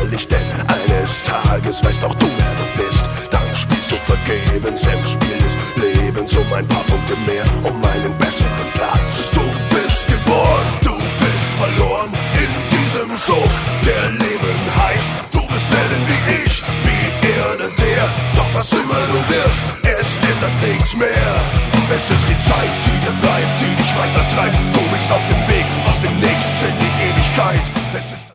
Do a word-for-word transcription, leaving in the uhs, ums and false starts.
gefährlich, denn eines Tages weißt auch du, wer du bist. Dann spielst du vergebens im Spiel des Lebens um ein paar Punkte mehr, um einen besseren Platz. Du bist geboren, du bist verloren in diesem Sog, der Leben heißt. Du bist werden wie ich, wie er oder der, doch was immer du wirst, es ändert nichts mehr. Es ist die Zeit, die dir bleibt, die dich weitertreibt. Du bist auf dem Weg aus dem Nichts in die Ewigkeit. Es ist